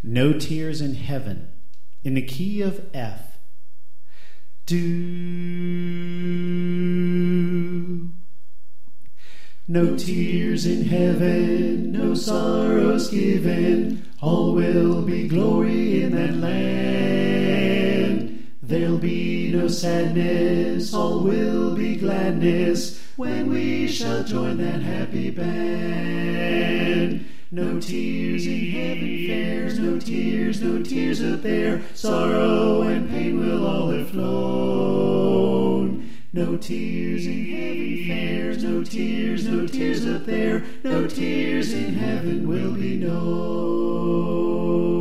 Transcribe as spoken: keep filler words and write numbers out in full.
No tears in heaven, in the key of F. Do. No tears in heaven, no sorrows given, all will be glory in that land. There'll be no sadness, all will be gladness, when we shall join that happy band. No tears in heaven fares, no tears, no tears up there, sorrow and pain will all have flown. No tears in heaven fares, no tears, no tears up there, no tears in heaven will be known.